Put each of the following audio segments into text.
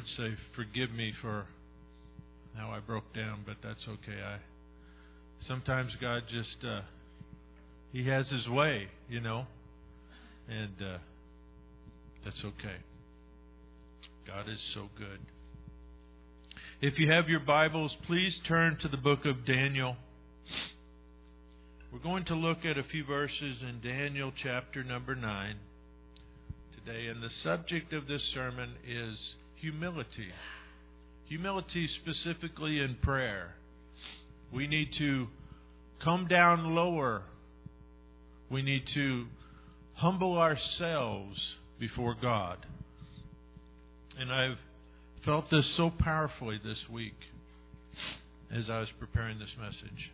would say, forgive me for how I broke down, but that's okay. Sometimes God just, He has His way, and that's okay. God is so good. If you have your Bibles, please turn to the book of Daniel. We're going to look at a few verses in Daniel chapter number 9 today, and the subject of this sermon is humility. Humility specifically in prayer. We need to come down lower. We need to humble ourselves before God. And I've felt this so powerfully this week as I was preparing this message.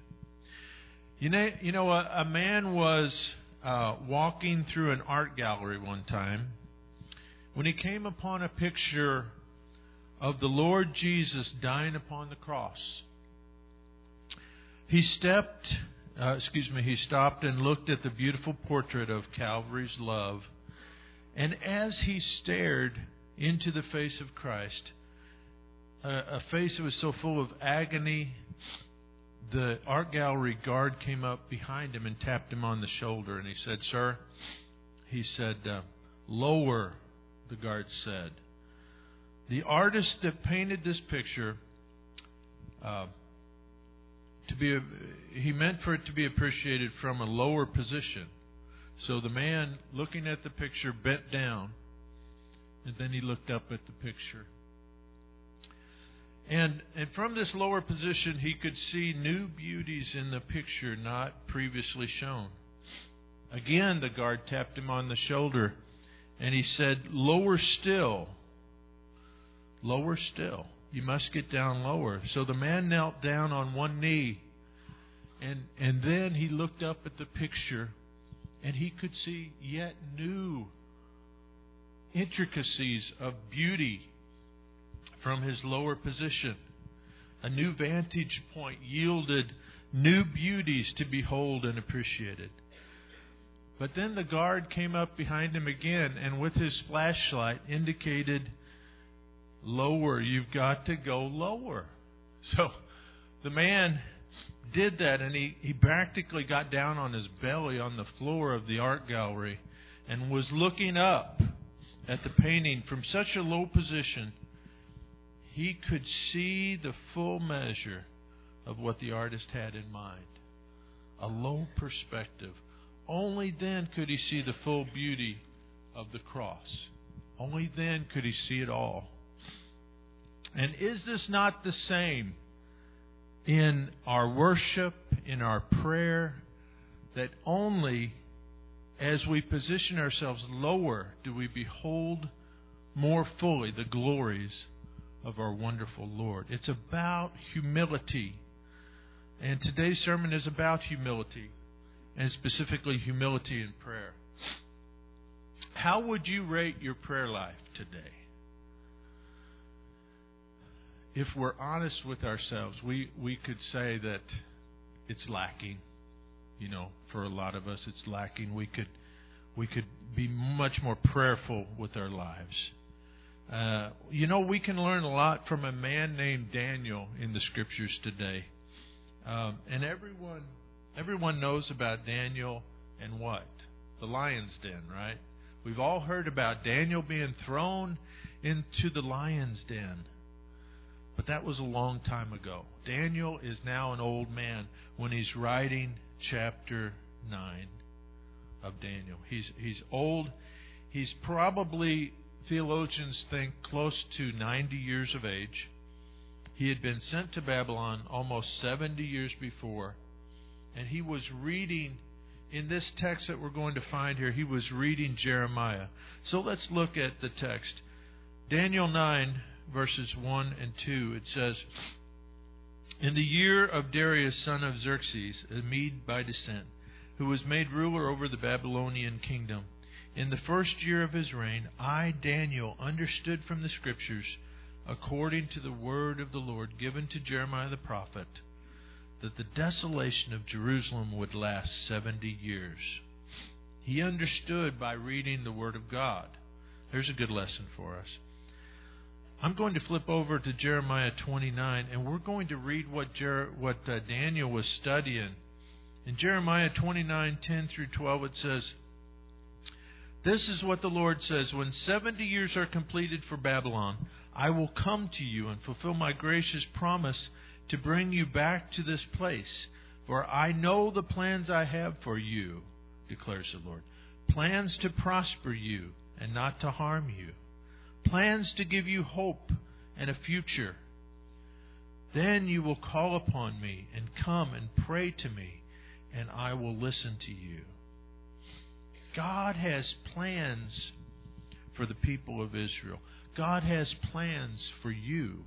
A man was walking through an art gallery one time when he came upon a picture of the Lord Jesus dying upon the cross. He stopped and looked at the beautiful portrait of Calvary's love. And as he stared into the face of Christ, a face that was so full of agony, the art gallery guard came up behind him and tapped him on the shoulder. And he said, "Sir," he said, "lower," the guard said. The artist that painted this picture, he meant for it to be appreciated from a lower position. So the man looking at the picture bent down, and then he looked up at the picture. And from this lower position, he could see new beauties in the picture not previously shown. Again, the guard tapped him on the shoulder, and he said, "Lower still. Lower still. You must get down lower." So the man knelt down on one knee, and then he looked up at the picture, and he could see yet new intricacies of beauty from his lower position. A new vantage point yielded new beauties to behold and appreciated. But then the guard came up behind him again, and with his flashlight indicated, "Lower, you've got to go lower." So the man did that, and he practically got down on his belly on the floor of the art gallery and was looking up at the painting from such a low position. He could see the full measure of what the artist had in mind. A low perspective. Only then could he see the full beauty of the cross. Only then could he see it all. And is this not the same in our worship, in our prayer, that only as we position ourselves lower do we behold more fully the glories of our wonderful Lord? It's about humility. And today's sermon is about humility, and specifically humility in prayer. How would you rate your prayer life today? If we're honest with ourselves, we could say that it's lacking. For a lot of us, it's lacking. We could be much more prayerful with our lives. We can learn a lot from a man named Daniel in the Scriptures today. And everyone knows about Daniel and what? The lion's den, right? We've all heard about Daniel being thrown into the lion's den. But that was a long time ago. Daniel is now an old man when he's writing chapter 9 of Daniel. He's old. He's probably, theologians think, close to 90 years of age. He had been sent to Babylon almost 70 years before. And he was reading, in this text that we're going to find here, he was reading Jeremiah. So let's look at the text. Daniel 9, verses 1 and 2, it says, "In the year of Darius, son of Xerxes, a Mede by descent, who was made ruler over the Babylonian kingdom, in the first year of his reign, I, Daniel, understood from the Scriptures, according to the word of the Lord given to Jeremiah the prophet, that the desolation of Jerusalem would last 70 years. He understood by reading the Word of God. There's a good lesson for us. I'm going to flip over to Jeremiah 29, and we're going to read what Daniel was studying. In Jeremiah 29:10 through 12, it says, "This is what the Lord says, when 70 years are completed for Babylon, I will come to you and fulfill my gracious promise to bring you back to this place. For I know the plans I have for you, declares the Lord. Plans to prosper you and not to harm you. Plans to give you hope and a future. Then you will call upon me and come and pray to me, and I will listen to you." God has plans for the people of Israel. God has plans for you.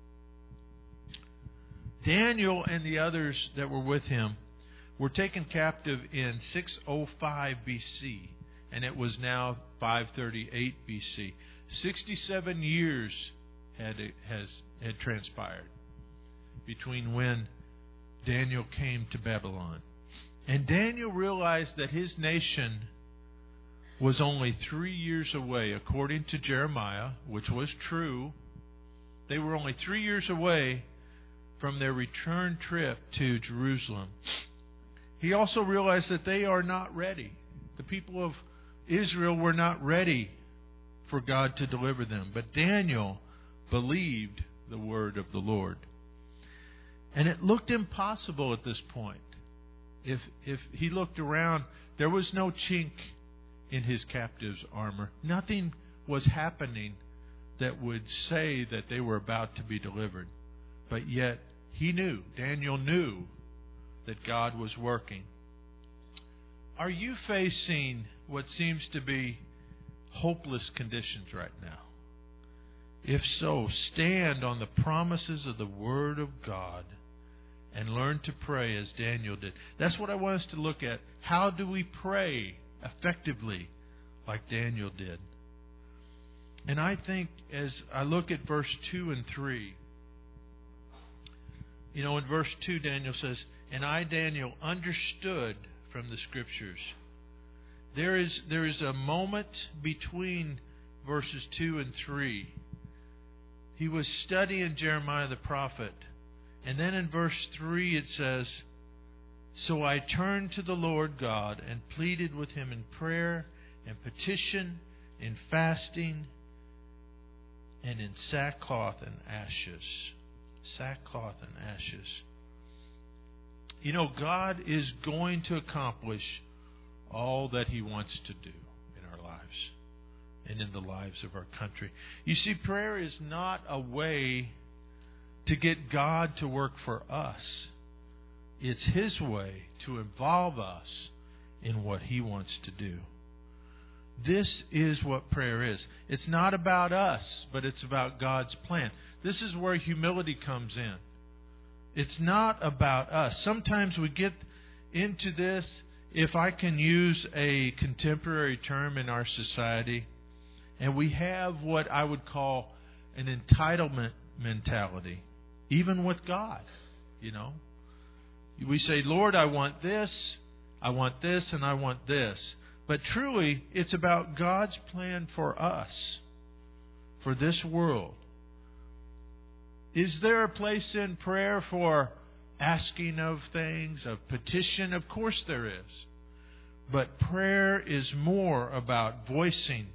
Daniel and the others that were with him were taken captive in 605 BC, and it was now 538 BC. 67 years had transpired between when Daniel came to Babylon. And Daniel realized that his nation was only 3 years away, according to Jeremiah, which was true. They were only 3 years away from their return trip to Jerusalem. He also realized that they are not ready. The people of Israel were not ready for God to deliver them. But Daniel believed the word of the Lord. And it looked impossible at this point. If he looked around, there was no chink in his captive's armor. Nothing was happening that would say that they were about to be delivered. But yet, Daniel knew that God was working. Are you facing what seems to be hopeless conditions right now? If so, stand on the promises of the Word of God and learn to pray as Daniel did. That's what I want us to look at. How do we pray effectively like Daniel did? And I think as I look at verse 2 and 3, in verse 2, Daniel says, "And I, Daniel, understood from the Scriptures." There is a moment between verses 2 and 3. He was studying Jeremiah the prophet. And then in verse 3 it says, "So I turned to the Lord God and pleaded with Him in prayer and petition, in fasting, and in sackcloth and ashes." Sackcloth and ashes. God is going to accomplish all that He wants to do in our lives and in the lives of our country. You see, prayer is not a way to get God to work for us. It's His way to involve us in what He wants to do. This is what prayer is. It's not about us, but it's about God's plan. This is where humility comes in. It's not about us. Sometimes we get into this, if I can use a contemporary term in our society, and we have what I would call an entitlement mentality, even with God. We say, "Lord, I want this, and I want this." But truly, it's about God's plan for us, for this world. Is there a place in prayer for asking of things, of petition? Of course there is. But prayer is more about voicing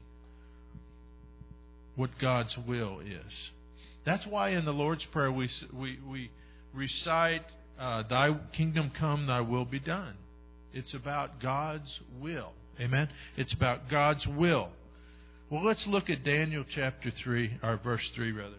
what God's will is. That's why in the Lord's Prayer we recite, "Thy kingdom come, thy will be done." It's about God's will. Amen? It's about God's will. Well, let's look at Daniel chapter 3, or verse 3 rather.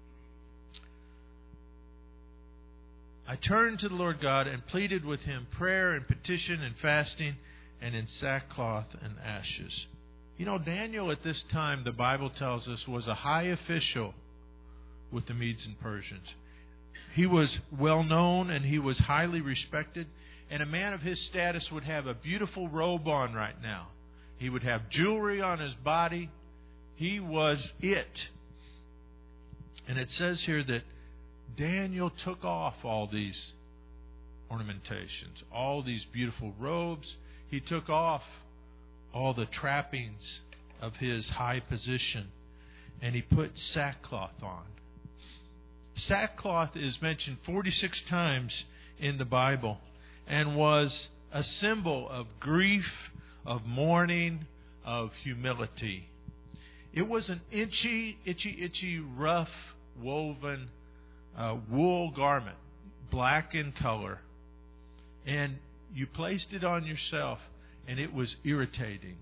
"I turned to the Lord God and pleaded with Him prayer and petition and fasting and in sackcloth and ashes." Daniel at this time, the Bible tells us, was a high official with the Medes and Persians. He was well known and he was highly respected. And a man of his status would have a beautiful robe on right now. He would have jewelry on his body. He was it. And it says here that Daniel took off all these ornamentations, all these beautiful robes. He took off all the trappings of his high position. and he put sackcloth on. Sackcloth is mentioned 46 times in the Bible and was a symbol of grief, of mourning, of humility. It was an itchy, rough, woven wool garment, black in color. And you placed it on yourself, and it was irritating.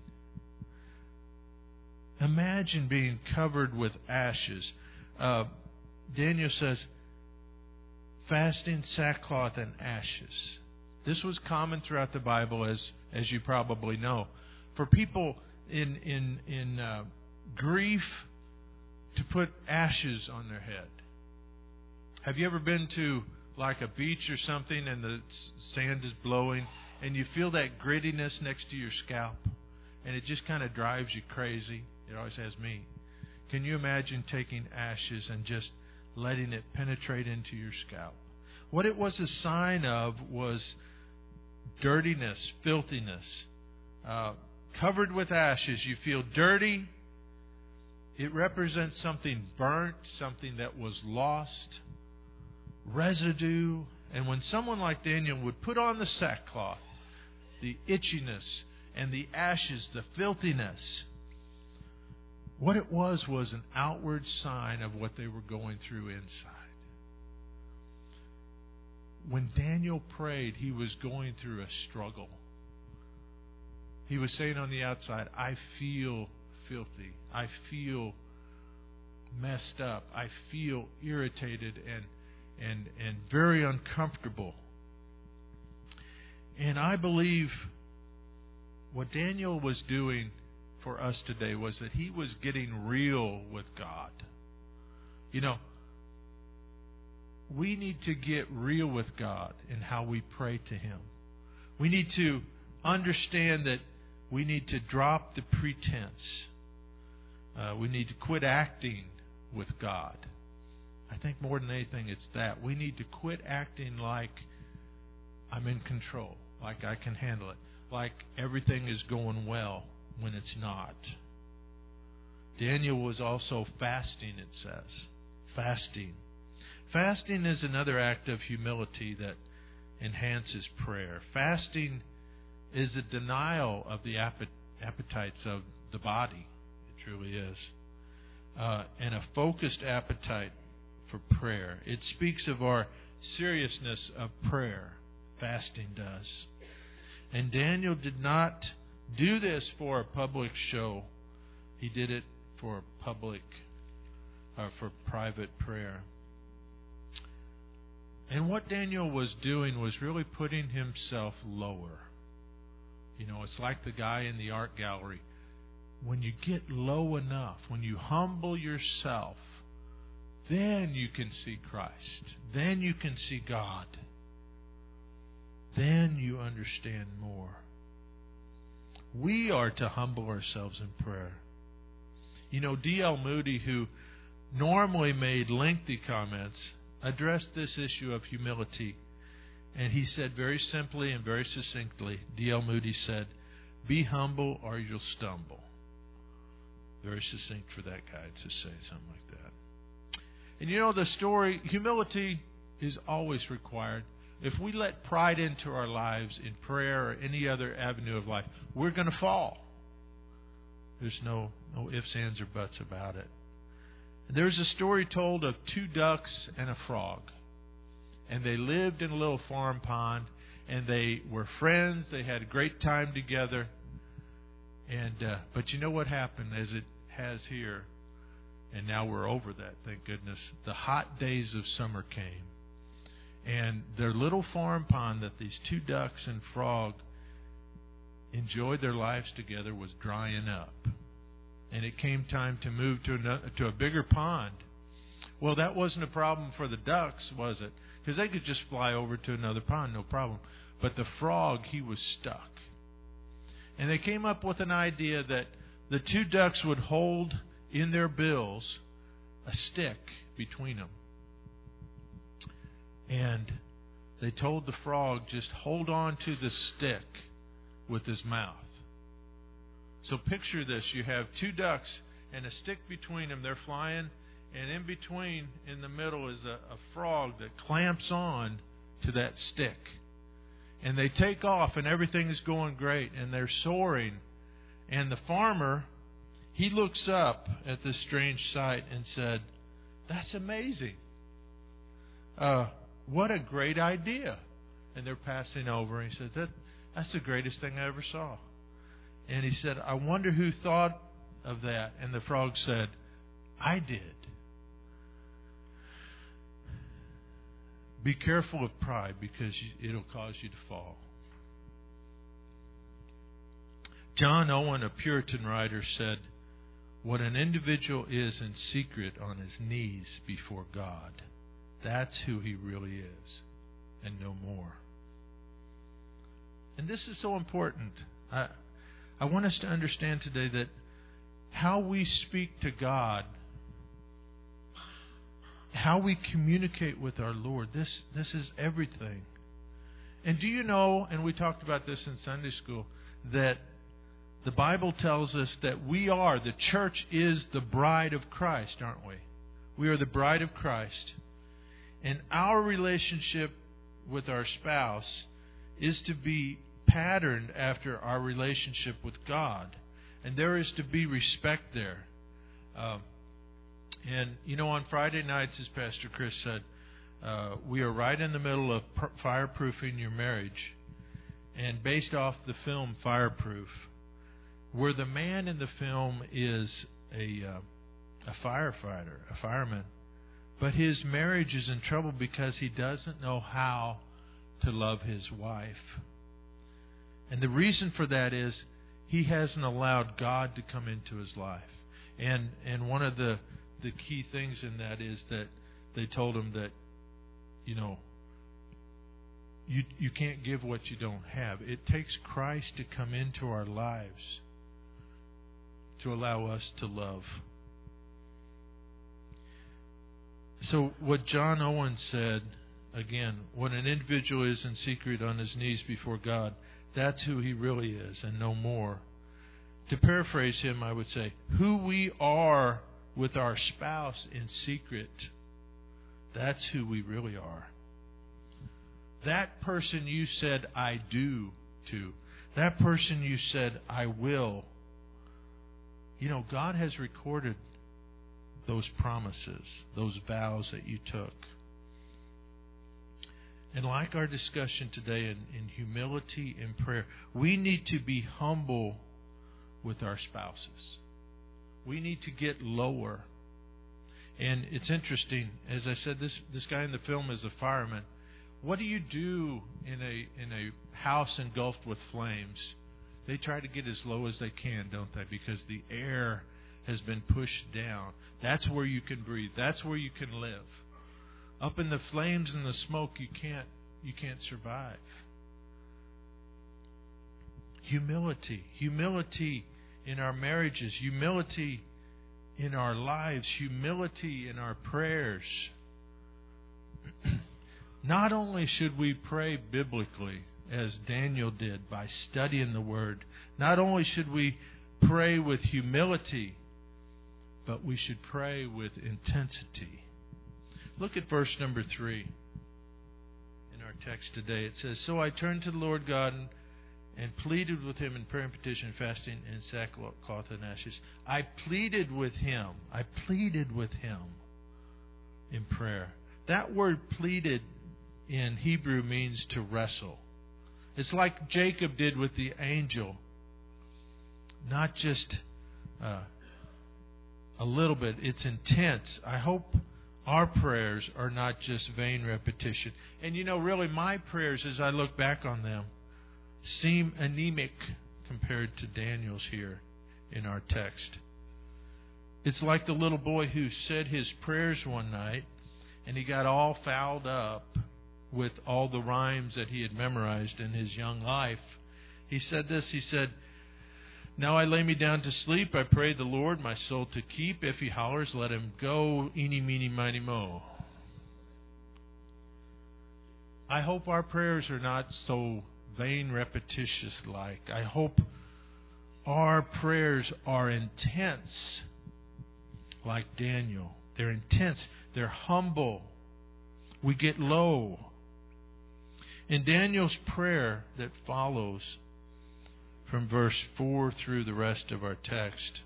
Imagine being covered with ashes. Daniel says, fasting, sackcloth, and ashes. This was common throughout the Bible, as you probably know, for people in grief to put ashes on their head. Have you ever been to like a beach or something and the sand is blowing and you feel that grittiness next to your scalp and it just kind of drives you crazy? It always has me. Can you imagine taking ashes and just letting it penetrate into your scalp? What it was a sign of was dirtiness, filthiness. Covered with ashes, you feel dirty. It represents something burnt, something that was lost, residue. And when someone like Daniel would put on the sackcloth, the itchiness and the ashes, the filthiness, what it was an outward sign of what they were going through inside. When Daniel prayed, he was going through a struggle. He was saying on the outside, I feel filthy. I feel messed up. I feel irritated and very uncomfortable. And I believe what Daniel was doing for us today was that he was getting real with God. You know, we need to get real with God in how we pray to Him. We need to understand that we need to drop the pretense. We need to quit acting with God. I think more than anything it's that. We need to quit acting like I'm in control, like I can handle it, like everything is going well when it's not. Daniel was also fasting, it says. Fasting. Fasting is another act of humility that enhances prayer. Fasting is a denial of the appetites of the body. It truly is. And a focused appetite for prayer. It speaks of our seriousness of prayer. Fasting does. And Daniel did not do this for a public show. He did it for private prayer. And what Daniel was doing was really putting himself lower. You know, it's like the guy in the art gallery. When you get low enough, when you humble yourself, then you can see Christ. Then you can see God. Then you understand more. We are to humble ourselves in prayer. You know, D.L. Moody, who normally made lengthy comments, addressed this issue of humility. And he said very simply and very succinctly, D.L. Moody said, be humble or you'll stumble. Very succinct for that guy to say something like that. And you know the story, humility is always required. If we let pride into our lives in prayer or any other avenue of life, we're going to fall. There's no ifs, ands, or buts about it. There's a story told of two ducks and a frog. And they lived in a little farm pond. And they were friends. They had a great time together. But you know what happened, as it has here. And now we're over that, thank goodness. The hot days of summer came. And their little farm pond that these two ducks and frog enjoyed their lives together was drying up. And it came time to move to a bigger pond. Well, that wasn't a problem for the ducks, was it? Because they could just fly over to another pond, no problem. But the frog, he was stuck. And they came up with an idea that the two ducks would hold in their bills a stick between them. And they told the frog, just hold on to the stick with his mouth. So picture this. You have two ducks, and a stick between them. They're flying, and in between, in the middle, is a frog that clamps on to that stick. And they take off, and everything is going great, and they're soaring. And the farmer, he looks up at this strange sight and said, "That's amazing. What a great idea." And they're passing over, and he said, "That's the greatest thing I ever saw." And he said, "I wonder who thought of that." And the frog said, "I did." Be careful of pride, because it'll cause you to fall. John Owen, a Puritan writer, said, "What an individual is in secret on his knees before God, that's who he really is, and no more." And this is so important. I want us to understand today that how we speak to God, how we communicate with our Lord, this is everything. And do you know, and we talked about this in Sunday school, that the Bible tells us that the church is the bride of Christ, aren't we? We are the bride of Christ. And our relationship with our spouse is to be patterned after our relationship with God. And there is to be respect there. And, on Friday nights, as Pastor Chris said, we are right in the middle of fireproofing your marriage. And based off the film Fireproof, where the man in the film is a firefighter, a fireman, but his marriage is in trouble because he doesn't know how to love his wife. And the reason for that is he hasn't allowed God to come into his life. And one of the key things in that is that they told him that, you can't give what you don't have. It takes Christ to come into our lives to allow us to love. So what John Owen said, again, what an individual is in secret on his knees before God, that's who he really is, and no more. To paraphrase him, I would say, who we are with our spouse in secret, that's who we really are. That person you said "I do" to, that person you said "I will," God has recorded those promises, those vows that you took. And like our discussion today in humility and prayer, we need to be humble with our spouses. We need to get lower. And it's interesting, as I said, this guy in the film is a fireman. What do you do in a house engulfed with flames? They try to get as low as they can, don't they? Because the air has been pushed down. That's where you can breathe. That's where you can live. Up in the flames and the smoke, you can't survive. Humility in our marriages, humility in our lives, humility in our prayers. Not only should we pray biblically, as Daniel did by studying the Word, not only should we pray with humility, but we should pray with intensity. Look at verse number 3 in our text today. It says, "So I turned to the Lord God and pleaded with Him in prayer and petition, fasting, and sackcloth and ashes." I pleaded with Him. I pleaded with Him in prayer. That word "pleaded" in Hebrew means to wrestle. It's like Jacob did with the angel. Not just a little bit. It's intense. I hope our prayers are not just vain repetition. And really my prayers, as I look back on them, seem anemic compared to Daniel's here in our text. It's like the little boy who said his prayers one night, and he got all fouled up with all the rhymes that he had memorized in his young life. He said this, he said, "Now I lay me down to sleep, I pray the Lord my soul to keep. If he hollers, let him go, eeny, meeny, miny, mo." I hope our prayers are not so vain repetitious like. I hope our prayers are intense like Daniel. They're intense. They're humble. We get low. In Daniel's prayer that follows from verse 4 through the rest of our text,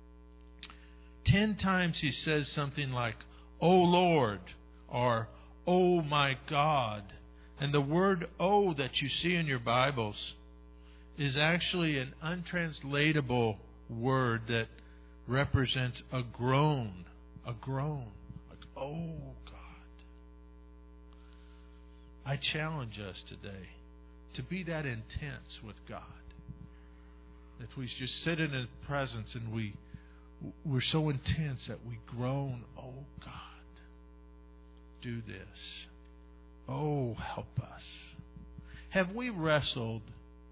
10 times he says something like, "O Lord," or "O my God." And the word "O" that you see in your Bibles is actually an untranslatable word that represents a groan. A groan. Like, "Oh God." I challenge us today to be that intense with God. That we just sit in His presence and we're so intense that we groan, "Oh God, do this. Oh, help us." Have we wrestled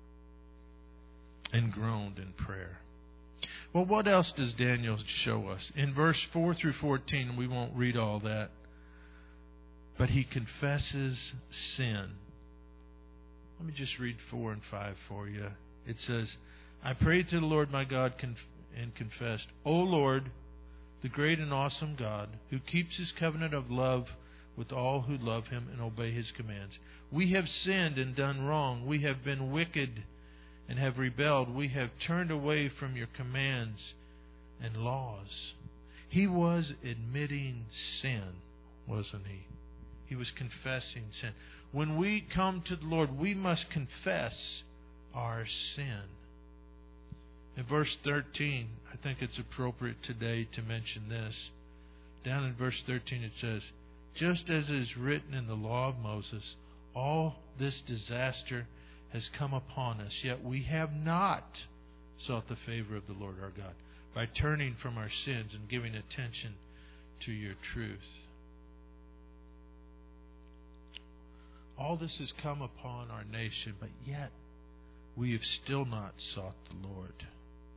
and groaned in prayer? Well, what else does Daniel show us? In verse 4 through 14, we won't read all that, but he confesses sin. Let me just read 4 and 5 for you. It says, "I prayed to the Lord my God and confessed, 'O Lord, the great and awesome God, who keeps His covenant of love with all who love Him and obey His commands. We have sinned and done wrong. We have been wicked and have rebelled. We have turned away from your commands and laws.'" He was admitting sin, wasn't he? He was confessing sin. When we come to the Lord, we must confess our sin. In verse 13, I think it's appropriate today to mention this. Down in verse 13 it says, "Just as is written in the law of Moses, all this disaster has come upon us, yet we have not sought the favor of the Lord our God by turning from our sins and giving attention to your truth." All this has come upon our nation, but yet we have still not sought the Lord.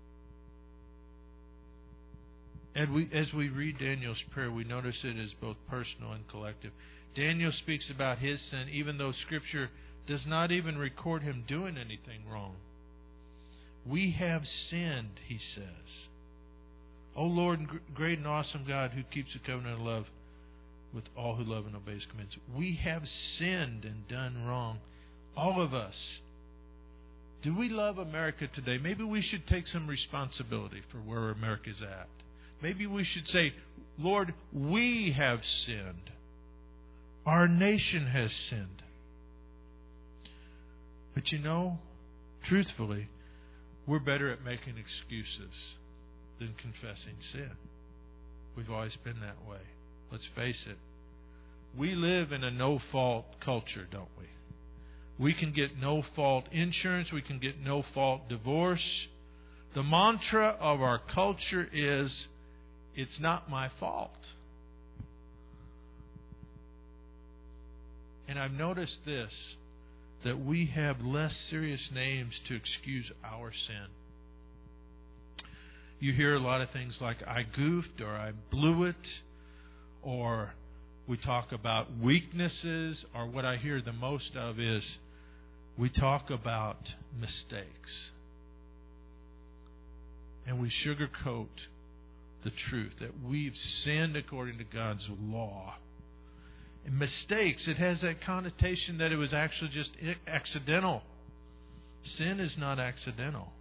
And as we read Daniel's prayer, we notice it as both personal and collective. Daniel speaks about his sin, even though Scripture does not even record him doing anything wrong. "We have sinned," he says. "O Lord, great and awesome God, who keeps the covenant of love with all who love and obey His commands. We have sinned and done wrong." All of us. Do we love America today? Maybe we should take some responsibility for where America's at. Maybe we should say, "Lord, we have sinned. Our nation has sinned." But you know, truthfully, we're better at making excuses than confessing sin. We've always been that way. Let's face it. We live in a no-fault culture, don't we? We can get no-fault insurance. We can get no-fault divorce. The mantra of our culture is, "It's not my fault." And I've noticed this, that we have less serious names to excuse our sin. You hear a lot of things like, "I goofed," or "I blew it," or we talk about weaknesses, or what I hear the most of is we talk about mistakes. And we sugarcoat the truth that we've sinned according to God's law. And mistakes, it has that connotation that it was actually just accidental. Sin is not accidental.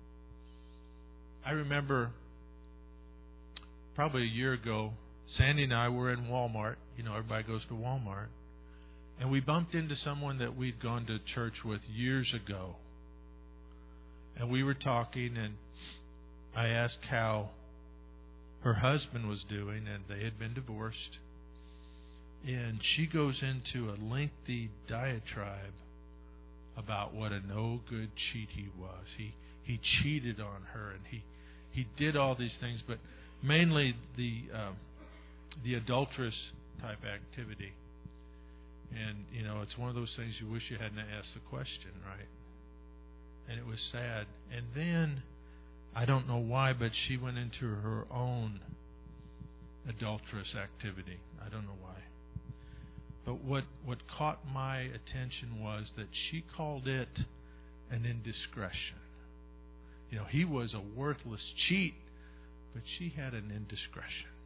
I remember probably a year ago, Sandy and I were in Walmart. You know, everybody goes to Walmart. And we bumped into someone that we'd gone to church with years ago. And we were talking, and I asked how her husband was doing, and they had been divorced. And she goes into a lengthy diatribe about what a no-good cheat he was. He cheated on her, and he did all these things, but mainly the adulterous type activity. And, you know, it's one of those things you wish you hadn't asked the question, right? And it was sad. And then, I don't know why, but she went into her own adulterous activity. I don't know why. But what caught my attention was that she called it an indiscretion. You know, he was a worthless cheat, but she had an indiscretion.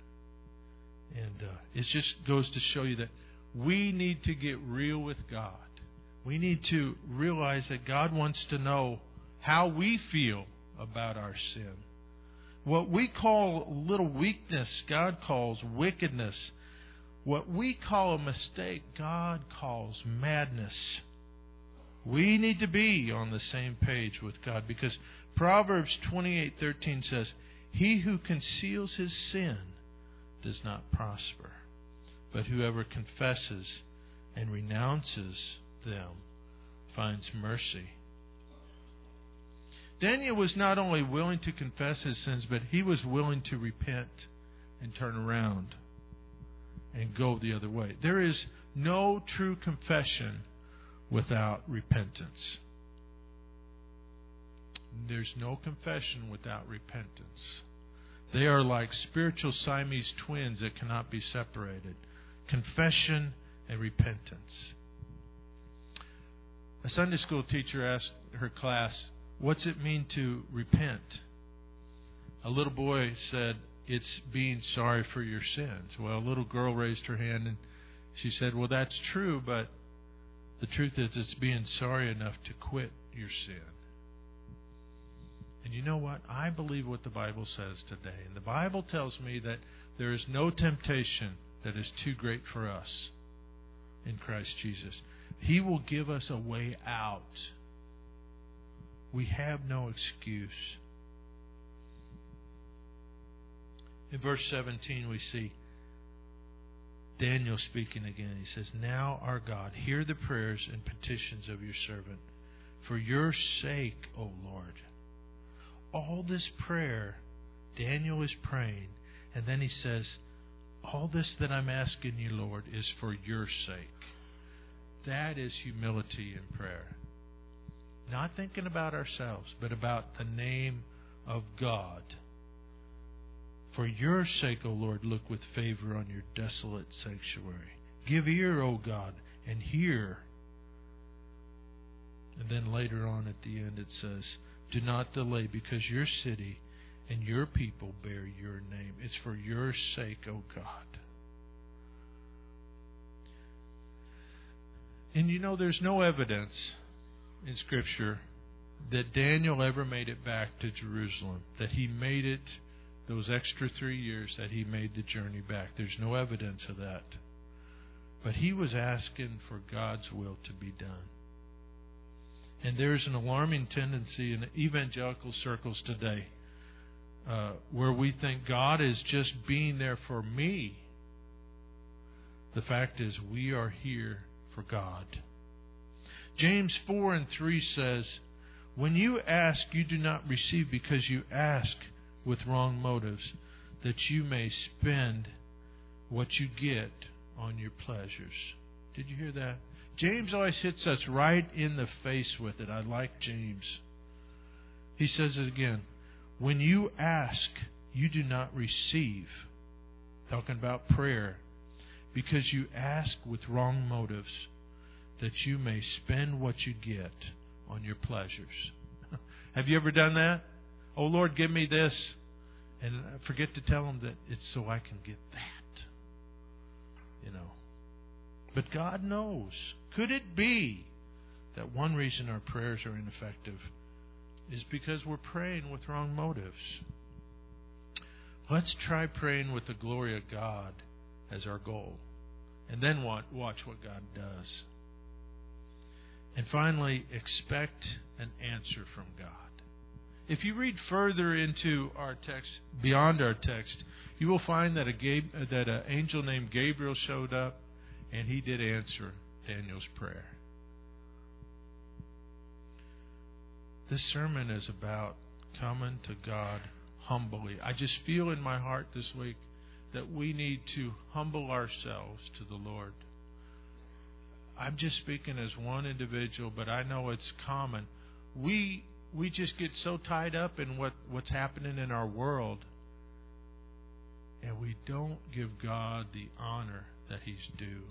And it just goes to show you that we need to get real with God. We need to realize that God wants to know how we feel about our sin. What we call little weakness, God calls wickedness. What we call a mistake, God calls madness. We need to be on the same page with God, because Proverbs 28:13 says, "He who conceals his sin does not prosper, but whoever confesses and renounces them finds mercy." Daniel was not only willing to confess his sins, but he was willing to repent and turn around and go the other way. There is no true confession without repentance. There's no confession without repentance. They are like spiritual Siamese twins that cannot be separated. Confession and repentance. A Sunday school teacher asked her class, "What's it mean to repent?" A little boy said, "It's being sorry for your sins." Well, a little girl raised her hand and she said, "Well, that's true, but the truth is it's being sorry enough to quit your sin." And you know what? I believe what the Bible says today. And the Bible tells me that there is no temptation that is too great for us in Christ Jesus. He will give us a way out. We have no excuse. In verse 17 we see Daniel speaking again. He says, "Now, our God, hear the prayers and petitions of your servant. For your sake, O Lord." All this prayer, Daniel is praying, and then he says, "All this that I'm asking you, Lord, is for your sake." That is humility in prayer. Not thinking about ourselves, but about the name of God. For your sake, O Lord, look with favor on your desolate sanctuary. Give ear, O God, and hear. And then later on at the end it says, "Do not delay, because your city and your people bear your name." It's for your sake, O God. And you know, there's no evidence in Scripture that Daniel ever made it back to Jerusalem, that he made it those extra 3 years that he made the journey back. There's no evidence of that. But he was asking for God's will to be done. And there's an alarming tendency in evangelical circles today where we think God is just being there for me. The fact is, we are here for God. James 4:3 says, "When you ask, you do not receive, because you ask with wrong motives, that you may spend what you get on your pleasures." Did you hear that? James always hits us right in the face with it. I like James. He says it again. When you ask, you do not receive. Talking about prayer. Because you ask with wrong motives, that you may spend what you get on your pleasures. Have you ever done that? "Oh, Lord, give me this." And I forget to tell him that it's so I can get that. You know. But God knows. Could it be that one reason our prayers are ineffective is because we're praying with wrong motives? Let's try praying with the glory of God as our goal. And then watch what God does. And finally, expect an answer from God. If you read further into our text, beyond our text, you will find that an angel named Gabriel showed up, and he did answer Daniel's prayer. This sermon is about coming to God humbly. I just feel in my heart this week that we need to humble ourselves to the Lord. I'm just speaking as one individual, but I know it's common. We just get so tied up in what's happening in our world, and we don't give God the honor that He's due.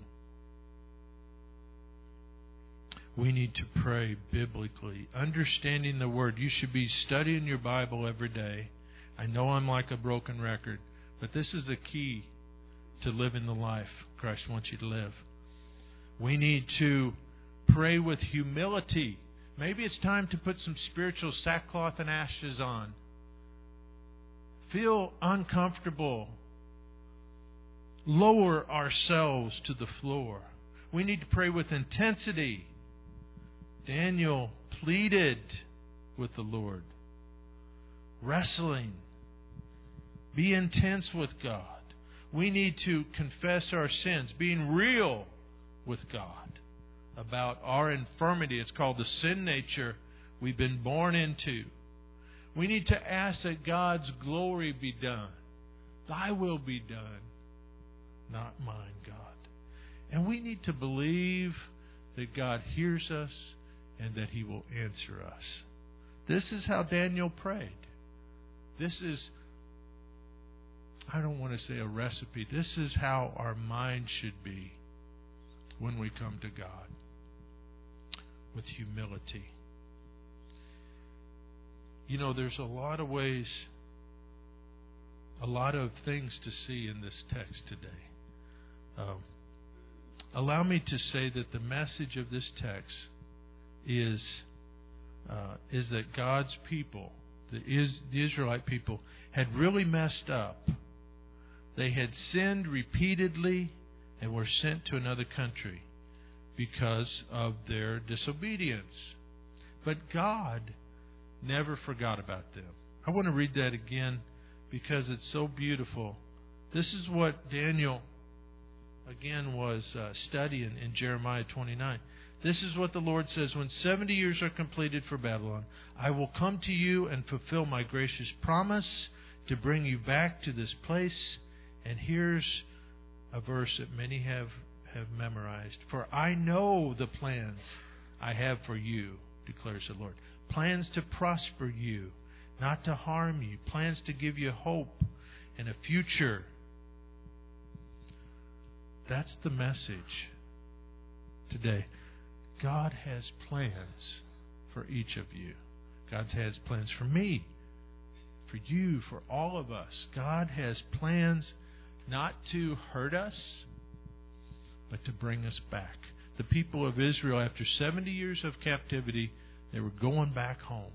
We need to pray biblically, understanding the Word. You should be studying your Bible every day. I know I'm like a broken record, but this is the key to living the life Christ wants you to live. We need to pray with humility. Maybe it's time to put some spiritual sackcloth and ashes on. Feel uncomfortable. Lower ourselves to the floor. We need to pray with intensity. Daniel pleaded with the Lord. Wrestling. Be intense with God. We need to confess our sins, being real with God about our infirmity. It's called the sin nature we've been born into. We need to ask that God's glory be done. Thy will be done, not mine, God. And we need to believe that God hears us and that He will answer us. This is how Daniel prayed. This is, I don't want to say a recipe. This is how our mind should be when we come to God, with humility. You know, there's a lot of ways, a lot of things to see in this text today. Allow me to say that the message of this text is that God's people, the Israelite people, had really messed up. They had sinned repeatedly and were sent to another country because of their disobedience. But God never forgot about them. I want to read that again because it's so beautiful. This is what Daniel, again, was studying in Jeremiah 29. This is what the Lord says: when 70 years are completed for Babylon, I will come to you and fulfill my gracious promise to bring you back to this place. And here's a verse that many have memorized. For I know the plans I have for you, declares the Lord. Plans to prosper you, not to harm you. Plans to give you hope and a future. That's the message today. God has plans for each of you. God has plans for me, for you, for all of us. God has plans not to hurt us, but to bring us back. The people of Israel, after 70 years of captivity, they were going back home.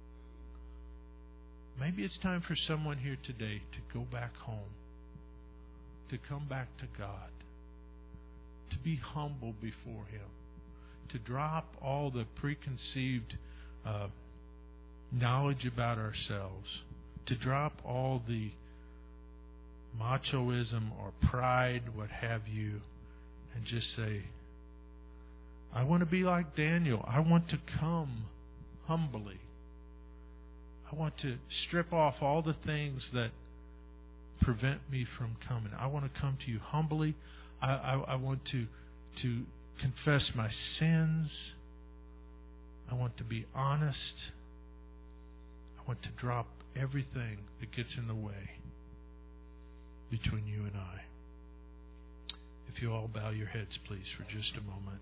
Maybe it's time for someone here today to go back home, to come back to God, to be humble before Him, to drop all the preconceived knowledge about ourselves, to drop all the machoism or pride, what have you, and just say, I want to be like Daniel. I want to come humbly. I want to strip off all the things that prevent me from coming. I want to come to you humbly. I want to confess my sins. I want to be honest. I want to drop everything that gets in the way between you and I. If you all bow your heads, please, for just a moment.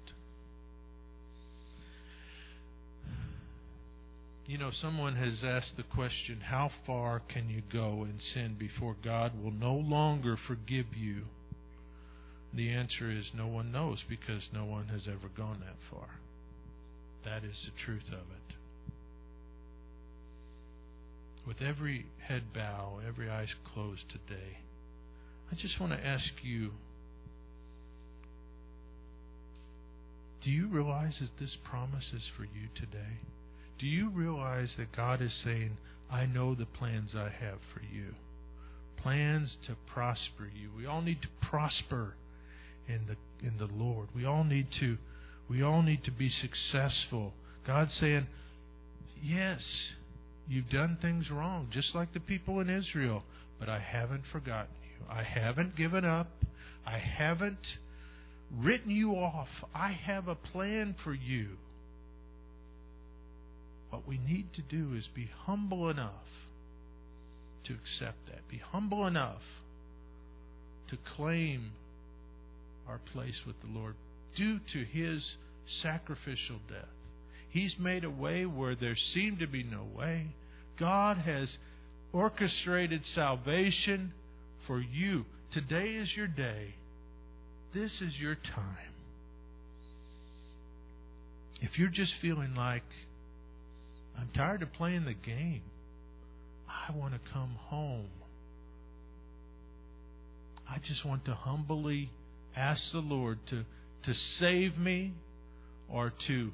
You know, someone has asked the question, how far can you go in sin before God will no longer forgive you? The answer is no one knows, because no one has ever gone that far. That is the truth of it. With every head bow, every eyes closed today, I just want to ask you, do you realize that this promise is for you today? Do you realize that God is saying, I know the plans I have for you? Plans to prosper you. We all need to prosper in the Lord. We all need to be successful. God's saying, yes, you've done things wrong, just like the people in Israel, but I haven't forgotten you. I haven't given up. I haven't written you off. I have a plan for you. What we need to do is be humble enough to accept that. Be humble enough to claim our place with the Lord due to His sacrificial death. He's made a way where there seemed to be no way. God has orchestrated salvation for you. Today is your day. This is your time. If you're just feeling like, I'm tired of playing the game, I want to come home. I just want to humbly ask the Lord to save me, or to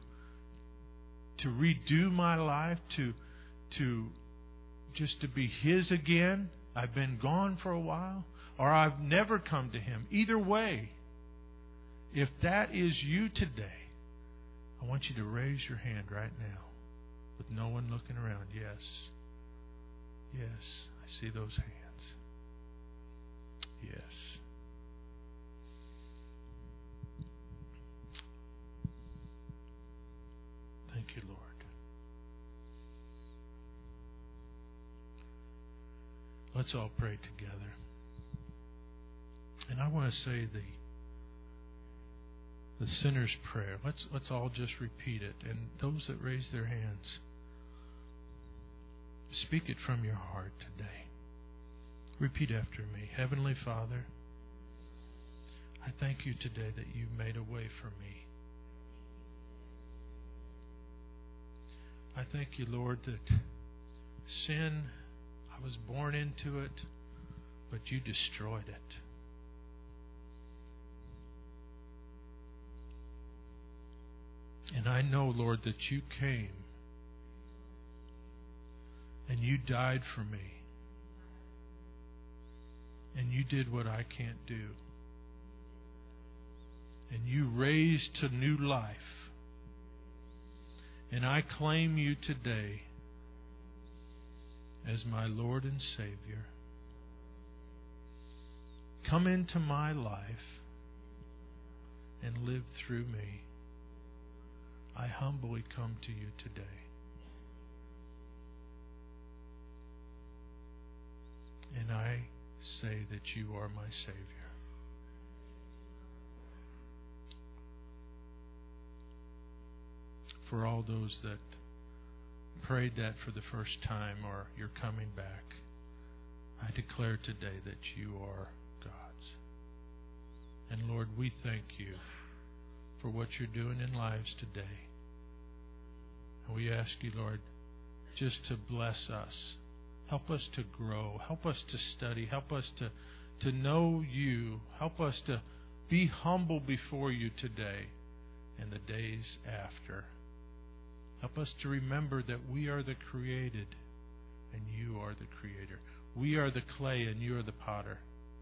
redo my life, to just to be His again. I've been gone for a while, or I've never come to Him. Either way, if that is you today, I want you to raise your hand right now with no one looking around. Yes. Yes, I see those hands. Yes. Thank you, Lord. Let's all pray together. And I want to say the sinner's prayer. Let's all just repeat it. And those that raise their hands, speak it from your heart today. Repeat after me. Heavenly Father, I thank you today that you've made a way for me. I thank you, Lord, that sin, I was born into it, but you destroyed it. And I know, Lord, that you came and you died for me. And you did what I can't do. And you raised to new life. And I claim you today as my Lord and Savior. Come into my life and live through me. I humbly come to you today. And I say that you are my Savior. For all those that prayed that for the first time, or you're coming back, I declare today that you are God's. And Lord, we thank you for what you're doing in lives today. And we ask you, Lord, just to bless us. Help us to grow. Help us to study. Help us to know you. Help us to be humble before you today and the days after. Help us to remember that we are the created and you are the creator. We are the clay and you are the potter.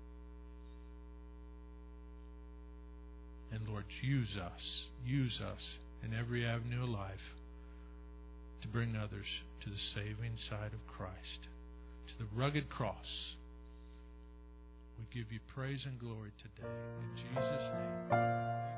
And Lord, use us in every avenue of life to bring others to the saving side of Christ, to the rugged cross. We give you praise and glory today. In Jesus' name.